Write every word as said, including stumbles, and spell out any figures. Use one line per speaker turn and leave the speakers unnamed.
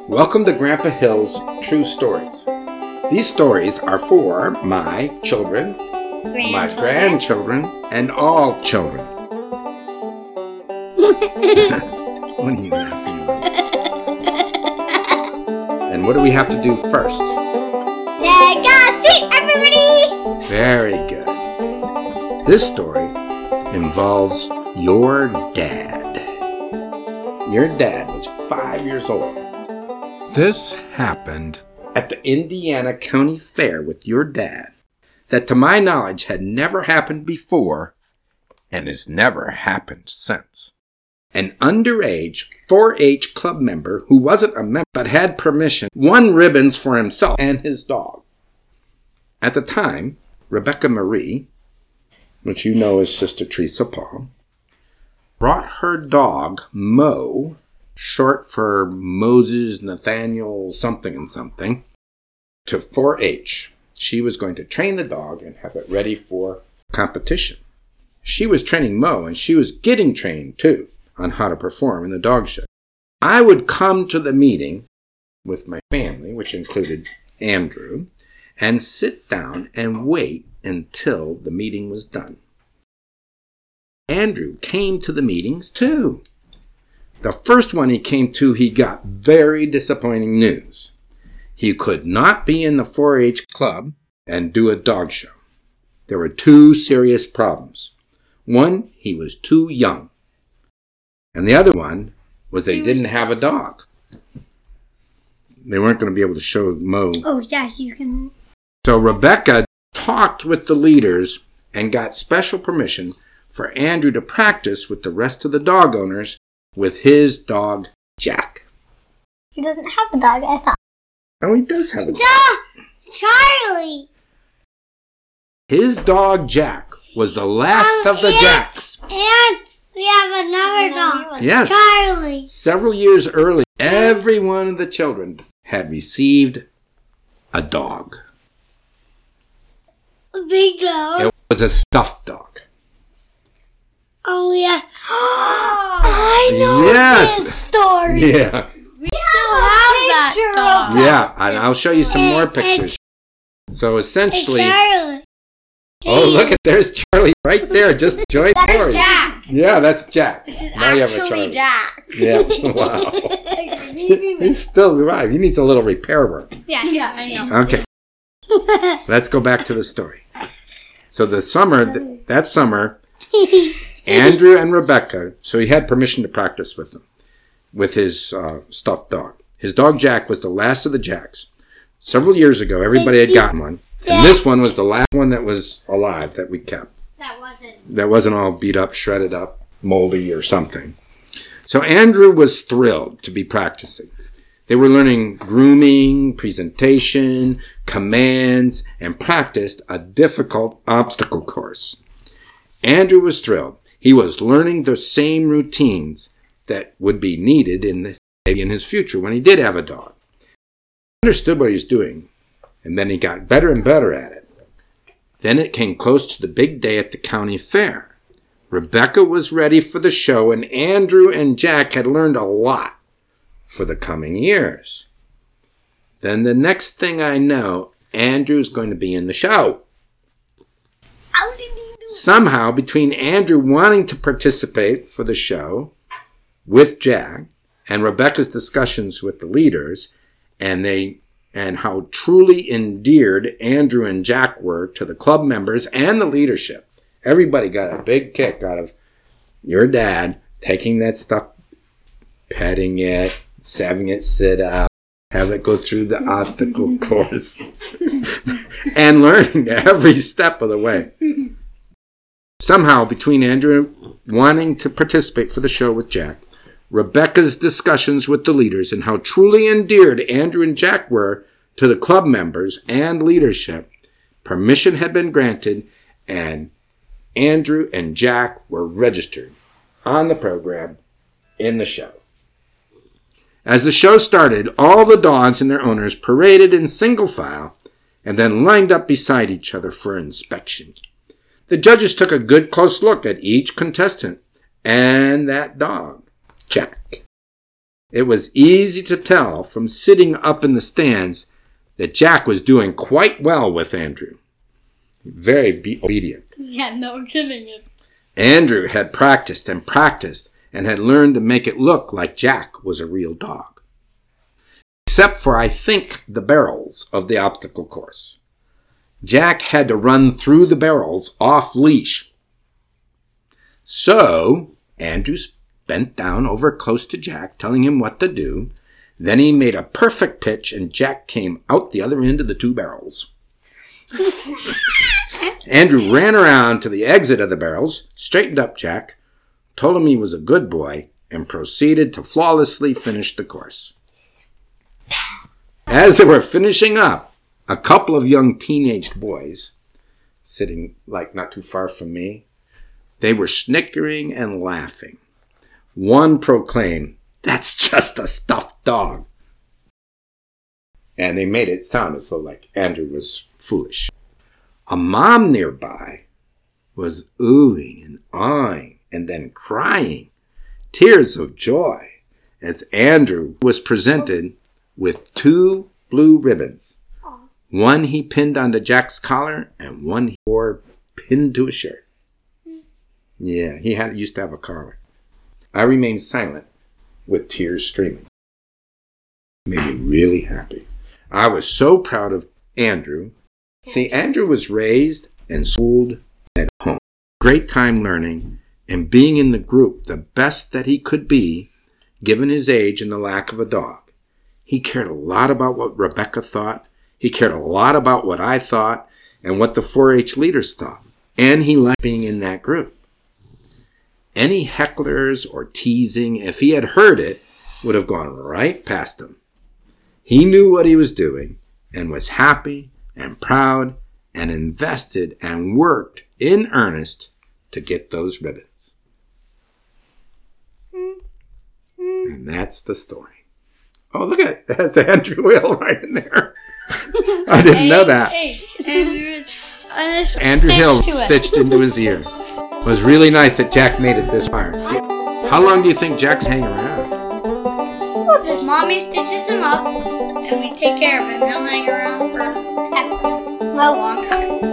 Welcome to Grandpa Hill's True Stories. These stories are for my children, my grandchildren, and all children. What are you laughing about? And what do we have to do first?
Take a seat, everybody!
Very good. This story involves your dad. Your dad was five years old. This happened at the Indiana County Fair with your dad that, to my knowledge, had never happened before and has never happened since. An underage four H club member who wasn't a member but had permission won ribbons for himself and his dog. At the time, Rebecca Marie, which you know as Sister Teresa Paul, brought her dog, Mo, short for Moses Nathaniel something and something, to four H. She was going to train the dog and have it ready for competition. She was training Mo, and she was getting trained, too, on how to perform in the dog show. I would come to the meeting with my family, which included Andrew, and sit down and wait until the meeting was done. Andrew came to the meetings, too. The first one he came to, he got very disappointing news. He could not be in the four H club and do a dog show. There were two serious problems. One, he was too young. And the other one was they didn't have a dog. They weren't going to be able to show Mo.
Oh, yeah, he's going to...
So Rebecca talked with the leaders and got special permission for Andrew to practice with the rest of the dog owners with his dog, Jack.
He doesn't have a dog, I thought.
Oh, he does have a dog.
Duh! Charlie!
His dog, Jack, was the last
um,
of the
and,
Jacks.
And we have another dog.
Yes.
Charlie.
Several years early, every one of the children had received a dog.
A big dog?
It was a stuffed dog.
Oh, yeah. I know
yes.
this story.
Yeah.
We still have that dog.
Yeah, and I'll show you some more pictures. So essentially...
Charlie.
Oh, look at, there's Charlie right there. Just joined
There's
Lori.
Jack.
Yeah, that's Jack.
This is
Now you have a
actually
Charlie.
Jack.
Yeah, wow. He's still alive. He needs a little repair work.
Yeah, yeah, I know.
Okay, let's go back to the story. So the summer, that summer, Andrew and Rebecca, so he had permission to practice with them, with his uh, stuffed dog. His dog Jack was the last of the Jacks. Several years ago, everybody had gotten one. And this one was the last one that was alive that we kept.
That wasn't.
That wasn't all beat up, shredded up, moldy or something. So Andrew was thrilled to be practicing. They were learning grooming, presentation, commands, and practiced a difficult obstacle course. Andrew was thrilled. He was learning the same routines that would be needed in, the, in his future when he did have a dog. He understood what he was doing, and then he got better and better at it. Then it came close to the big day at the county fair. Rebecca was ready for the show, and Andrew and Jack had learned a lot for the coming years. Then the next thing I know, Andrew's going to be in the show. Somehow, between Andrew wanting to participate for the show with Jack and Rebecca's discussions with the leaders, and they and how truly endeared Andrew and Jack were to the club members and the leadership, everybody got a big kick out of your dad taking that stuff, petting it, having it sit up, have it go through the obstacle course, and learning every step of the way. Somehow, between Andrew wanting to participate for the show with Jack, Rebecca's discussions with the leaders, and how truly endeared Andrew and Jack were to the club members and leadership, permission had been granted, and Andrew and Jack were registered on the program in the show. As the show started, all the dogs and their owners paraded in single file and then lined up beside each other for inspection. The judges took a good close look at each contestant and that dog, Jack. It was easy to tell from sitting up in the stands that Jack was doing quite well with Andrew. Very be- obedient.
Yeah, no kidding. It.
Andrew had practiced and practiced and had learned to make it look like Jack was a real dog. Except for, I think, the barrels of the obstacle course. Jack had to run through the barrels off leash. So, Andrew bent down over close to Jack, telling him what to do. Then he made a perfect pitch, and Jack came out the other end of the two barrels. Andrew ran around to the exit of the barrels, straightened up Jack, told him he was a good boy, and proceeded to flawlessly finish the course. As they were finishing up, a couple of young teenaged boys, sitting like not too far from me, they were snickering and laughing. One proclaimed, "That's just a stuffed dog." And they made it sound as though like Andrew was foolish. A mom nearby was oohing and awing and then crying, tears of joy, as Andrew was presented with two blue ribbons. One he pinned onto Jack's collar and one he wore pinned to his shirt. Yeah, he had used to have a collar. I remained silent with tears streaming. It made me really happy. I was so proud of Andrew. See, Andrew was raised and schooled at home. Great time learning and being in the group the best that he could be, given his age and the lack of a dog. He cared a lot about what Rebecca thought. He cared a lot about what I thought and what the four H leaders thought. And he liked being in that group. Any hecklers or teasing, if he had heard it, would have gone right past him. He knew what he was doing and was happy and proud and invested and worked in earnest to get those ribbons. And that's the story. Oh, look at it. That's Andrew Will right in there. I didn't know that.
Andrew's, uh,
Andrew Hill
to
stitched into his ear. It was really nice that Jack made it this far. How long do you think Jack's hanging around?
Mommy stitches him up, and we take care of him. He'll hang around for a long time.